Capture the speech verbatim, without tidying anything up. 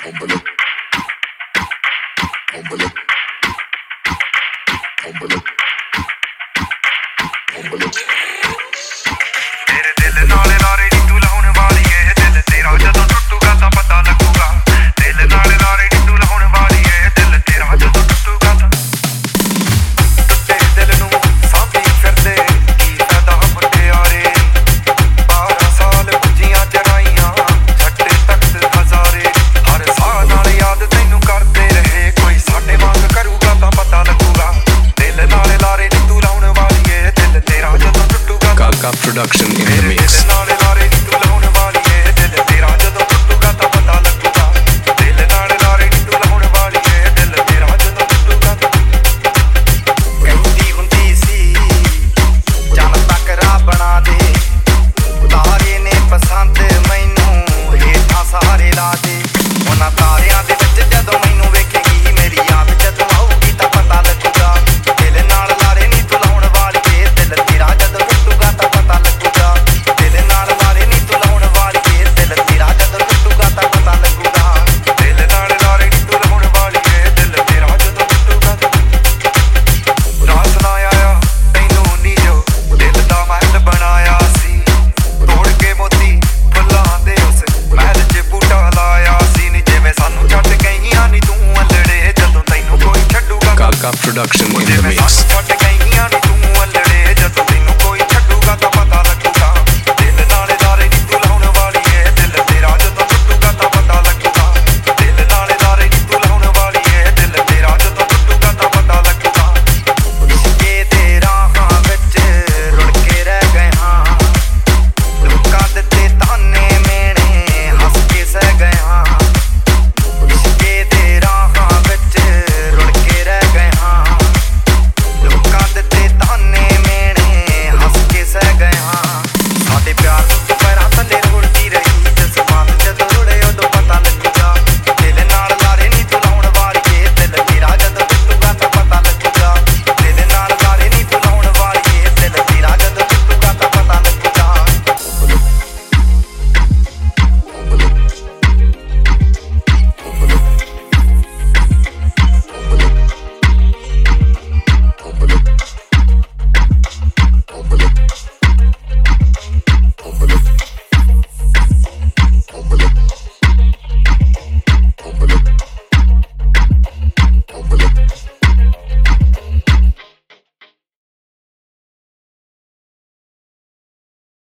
ਤੇਰੇ ਦਿਲ ਨਾਲੇ ਲਾਰੇ ਨੀ ਤੂੰ ਲਾਉਣ ਵਾਲੀ ਏ ਦਿਲ ਤੇਰਾ ਜਦੋਂ ਟੁੱਟੂਗਾ ਤਾਂ ਪਤਾ ਲੱਗੂਗਾ ਦਿਲ ਨਾਲੇ ਲਾਰੇ ਨੀ ਤੂੰ ਲਾਉਣ ਵਾਲੀ ਏ ਦਿਲ ਤੇਰਾ ਜਦੋਂ ਟੁੱਟੂਗਾ ਤਾਂ ਟੁੱਟੇ ਦਿਲ ਨੂੰ ਸਾਂਭੀ ਫਿਰਦੇ ਕੀ ਫਾਇਦਾ ਮੁੰਡਿਆਰੇ ਬਾਰਾਂ ਸਾਲ ਪੁੱਜੀਆਂ ਜਰਾਈਆਂ ਛੱਡੇ ਤਖਤ ਹਜ਼ਾਰੇ ਹਰ ਸਾਹ ਨਾਲ ਯਾਦ ਤੈਨੂੰ ਕਰਦੇ ਰਹੇ ਕੋਈ ਸਾਡੇ ਵਾਂਗ ਕਰੂਗਾ ਤਾਂ ਪਤਾ ਲੱਗੂਗਾ ਦਿਲ ਨਾਲੇ ਲਾਰੇ ਨੀ ਤੂੰ ਲਾਉਣ ਵਾਲੀ ਏ ਦਿਲ ਤੇਰਾ ਜਦੋਂ ਟੁੱਟੂਗਾ Kalka production in the mix. Production